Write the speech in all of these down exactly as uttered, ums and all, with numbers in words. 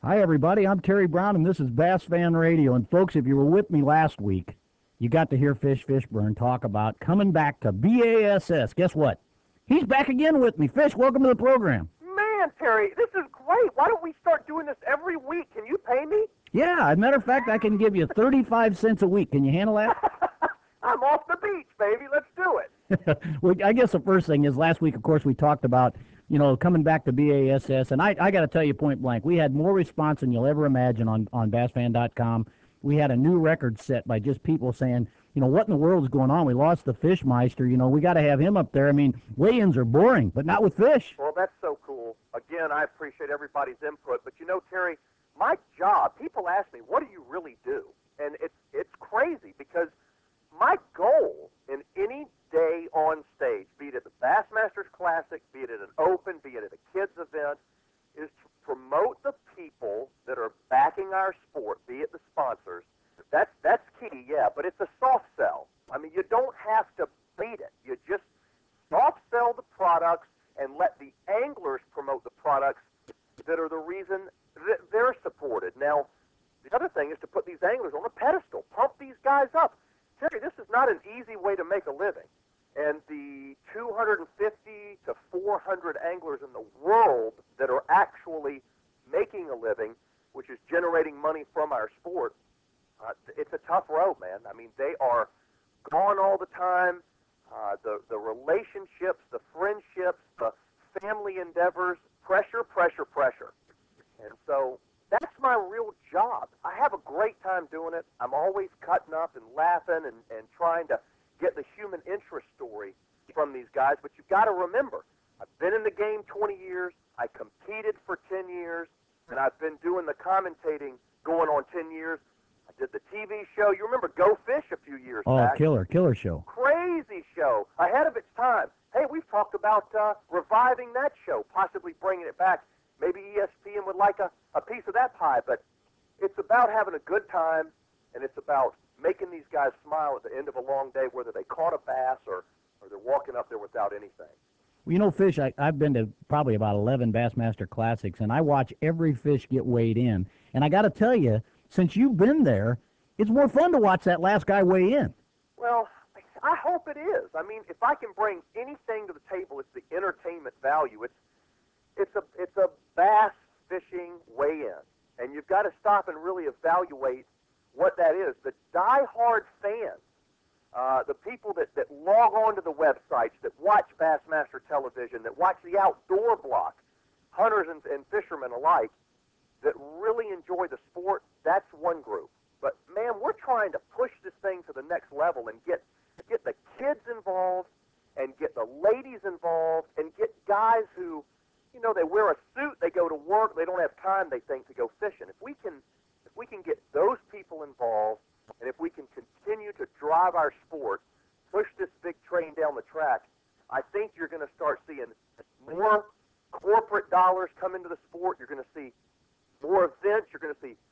Hi, everybody. I'm Terry Brown, and this is Bass Fan Radio. And, folks, if you were with me last week, you got to hear Fish Fishburne talk about coming back to B A S S. Guess what? He's back again with me. Fish, welcome to the program. Man, Terry, this is great. Why don't we start doing this every week? Can you pay me? Yeah, as a matter of fact, I can give you thirty-five cents a week. Can you handle that? I'm off the beach, baby. Let's do it. Well, I guess the first thing is last week, of course, we talked about, you know, coming back to B A S S. And I, I got to tell you point blank, we had more response than you'll ever imagine on, on bass fan dot com. We had a new record set by just people saying, you know, what in the world is going on? We lost the Fishmeister. You know, we got to have him up there. I mean, weigh-ins are boring, but not with Fish. Well, that's so cool. Again, I appreciate everybody's input. But, you know, Terry, my job, people ask me, what do you really do? And it's, it's crazy because my goal in any day on stage, be it at the Bassmasters Classic, be it at an Open, be it at a kids event, is to promote the people that are backing our sport, be it the sponsors. That's that's key, yeah, but it's a soft sell. I mean, you don't have to beat it. You just soft sell the products and let the anglers promote the products that are the reason that they're supported. Now, the other thing is to put these anglers on a pedestal, pump these guys up. Terry, this is not an easy way to make a living. And the two hundred fifty to four hundred anglers in the world that are actually making a living, which is generating money from our sport, uh, it's a tough road, man. I mean, they are gone all the time. Uh, the, the relationships, the friendships, the family endeavors, pressure, pressure, pressure. And so that's my real job. I have a great time doing it. I'm always cutting up and laughing and, and trying to get the human interest story from these guys. But you've got to remember, I've been in the game twenty years. I competed for ten years. And I've been doing the commentating going on ten years. I did the T V show. You remember Go Fish a few years Oh, back. killer, killer show. Crazy show. Ahead of its time. Hey, we've talked about uh, reviving that show, possibly bringing it back. Maybe E S P N would like a, a piece of that pie, but it's about having a good time, and it's about making these guys smile at the end of a long day, whether they caught a bass or, or they're walking up there without anything. Well, you know, Fish, I, I've been to probably about eleven Bassmaster Classics, and I watch every fish get weighed in. And I got to tell you, since you've been there, it's more fun to watch that last guy weigh in. Well, I hope it is. I mean, if I can bring anything to the table, it's the entertainment value. It's it's a it's a bass fishing weigh-in, and you've got to stop and really evaluate what that is. The die-hard fans, uh, the people that, that log on to the websites, that watch Bassmaster Television, that watch the outdoor block, hunters and, and fishermen alike, that really enjoy the sport, that's one group. But, man, we're trying to push this thing to the next level and get get the kids involved and get the ladies involved and get guys who, you know, they wear a suit, they go to work, they don't have time, they think, to go fishing. If we can if we can get those people involved, and if we can continue to drive our sport, push this big train down the track, I think you're going to start seeing more corporate dollars come into the sport. You're going to see more events. You're going to see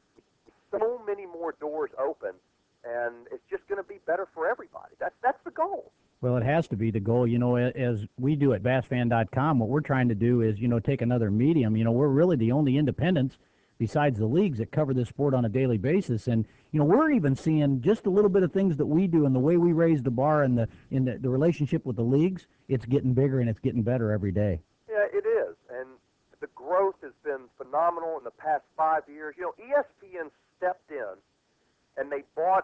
so many more doors open, and it's just going to be better for everybody. That's that's the goal. Well, it has to be the goal. You know, a- as we do at bass fan dot com, what we're trying to do is, you know, take another medium. You know, we're really the only independents besides the leagues that cover this sport on a daily basis. And, you know, we're even seeing just a little bit of things that we do and the way we raise the bar and the in the, the relationship with the leagues, it's getting bigger and it's getting better every day. Yeah, it is, and the growth has been phenomenal in the past five years. You know, E S P N stepped in, and they bought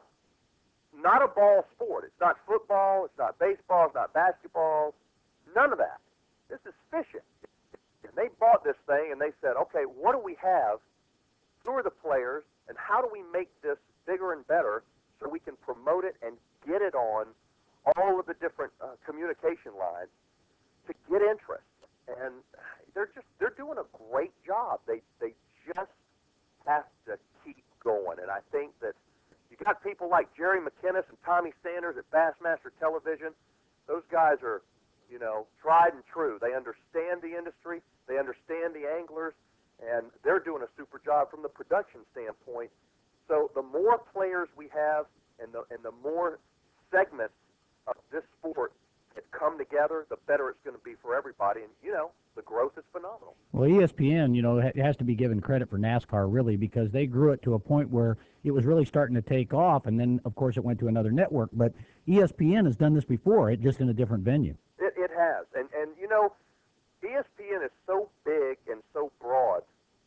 not a ball sport. It's not football. It's not baseball. It's not basketball. None of that. This is fishing. And they bought this thing, and they said, okay, what do we have? Who are the players, and how do we make this bigger and better so we can promote it and get it on all of the different uh, communication lines to get interest? And they're just they're doing a great job. They they just have to keep going. And I think that you got people like Jerry McInnes and Tommy Sanders at Bassmaster Television. Those guys are, you know, tried and true. They understand the industry. They understand the anglers, and they're doing a super job from the production standpoint. So the more players we have, and the and the more segments of this sport that come together, the better it's going to be for everybody. And, you know, the growth is phenomenal. Well, E S P N, you know, ha- has to be given credit for NASCAR, really, because they grew it to a point where it was really starting to take off, and then, of course, it went to another network. But E S P N has done this before, it just in a different venue. It, it has. And, and, you know, E S P N is so big and so broad.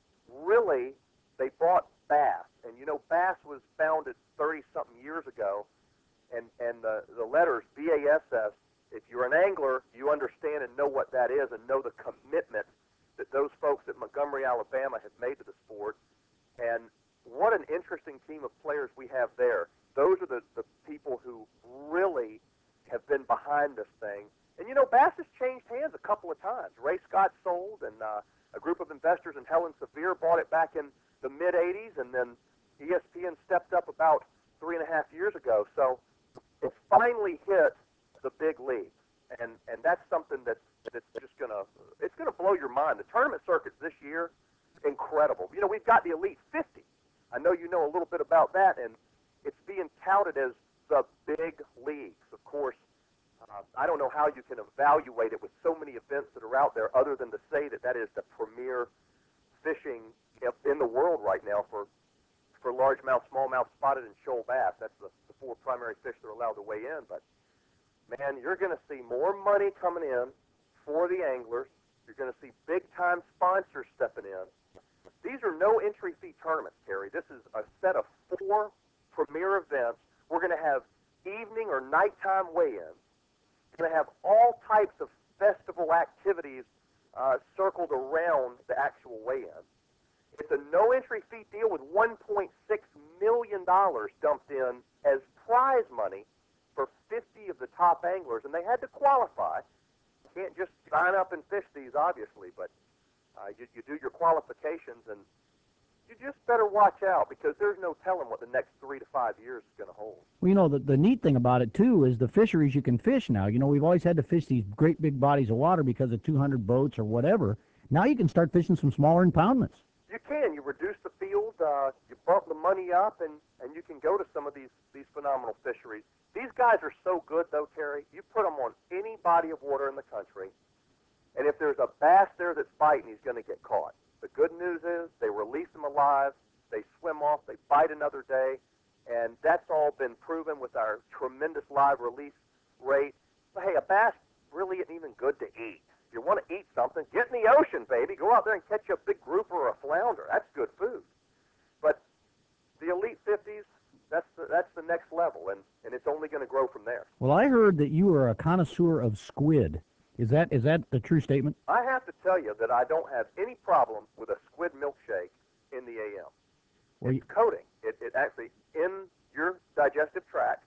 Really, they bought Bass. And, you know, Bass was founded thirty-something years ago, and, and the, the letters B A S S, if you're an angler, you understand and know what that is and know the commitment that those folks at Montgomery, Alabama have made to the sport. And what an interesting team of players we have there. Those are the, the people who really have been behind this thing. And, you know, Bass has changed hands a couple of times. Ray Scott sold, and uh, a group of investors and Helen Sevier bought it back in the mid-eighties, and then E S P N stepped up about three and a half years ago. So it finally hit the big leagues, and and that's something that's that's just gonna it's gonna blow your mind. The tournament circuits this year, incredible. You know, we've got the Elite fifty. I know you know a little bit about that, and it's being touted as the big leagues. Of course, uh, I don't know how you can evaluate it with so many events that are out there, other than to say that that is the premier fishing in the world right now for for largemouth, smallmouth, spotted, and shoal bass. That's the, the four primary fish that are allowed to weigh in, but man, you're going to see more money coming in for the anglers. You're going to see big-time sponsors stepping in. These are no entry fee tournaments, Terry. This is a set of four premier events. We're going to have evening or nighttime weigh-ins. We're going to have all types of festival activities uh, circled around the actual weigh-in. It's a no-entry fee deal with one point six million dollars dumped in as prize money for fifty of the top anglers, and they had to qualify. You can't just sign up and fish these, obviously, but uh, you, you do your qualifications, and you just better watch out, because there's no telling what the next three to five years is going to hold. Well, you know, the, the neat thing about it, too, is the fisheries you can fish now. You know, we've always had to fish these great big bodies of water because of two hundred boats or whatever. Now you can start fishing some smaller impoundments. You can. You reduce the field, uh, you bump the money up, and, and you can go to some of these, these phenomenal fisheries. These guys are so good, though, Terry. You put them on any body of water in the country, and if there's a bass there that's biting, he's going to get caught. The good news is they release them alive, they swim off, they bite another day, and that's all been proven with our tremendous live release rate. But, hey, a bass really isn't even good to eat. If you want to eat something, get in the ocean, baby. Go out there and catch a big grouper or a flounder. That's good food. But the Elite fifties, that's the, that's the next level, and, and it's only going to grow from there. Well, I heard that you are a connoisseur of squid. Is that is that a true statement? I have to tell you that I don't have any problem with a squid milkshake in the A M. Well, It's coating. It, it actually, in your digestive tract,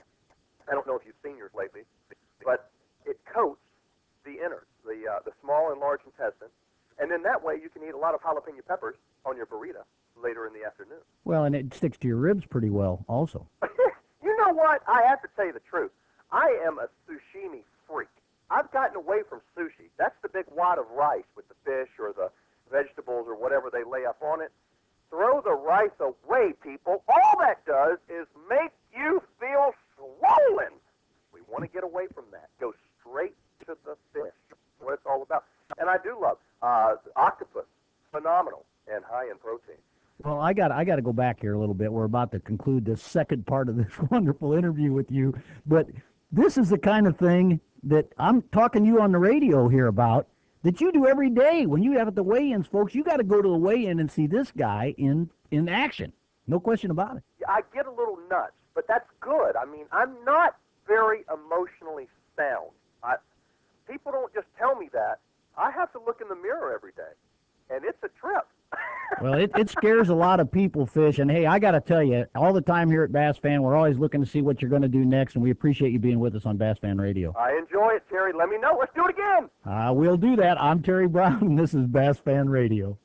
I don't know if you've seen yours lately, but it coats the innards, the uh, the small and large intestine, and then that way you can eat a lot of jalapeno peppers on your burrito later in the afternoon. Well, and it sticks to your ribs pretty well, also. You know what? I have to tell you the truth. I am a sashimi freak. I've gotten away from sushi. That's the big wad of rice with the fish or the vegetables or whatever they lay up on it. Throw the rice away, people. All that does is make you feel swollen. We want to get away from that. Go straight to the fish. That's what it's all about. And I do love uh, octopus. Phenomenal and high in protein. Well, I got I got to go back here a little bit. We're about to conclude the second part of this wonderful interview with you, but this is the kind of thing that I'm talking to you on the radio here about that you do every day when you have at the weigh-ins, folks. You got to go to the weigh-in and see this guy in in action. No question about it. I get a little nuts, but that's good. I mean, I'm not very emotionally sound. I, people don't just tell me that. I have to look in the mirror every day, and it's a trip. Well, it, it scares a lot of people, Fish. And, hey, I got to tell you, all the time here at Bass Fan, we're always looking to see what you're going to do next, and we appreciate you being with us on Bass Fan Radio. I enjoy it, Terry. Let me know. Let's do it again. Uh, we'll do that. I'm Terry Brown, and this is Bass Fan Radio.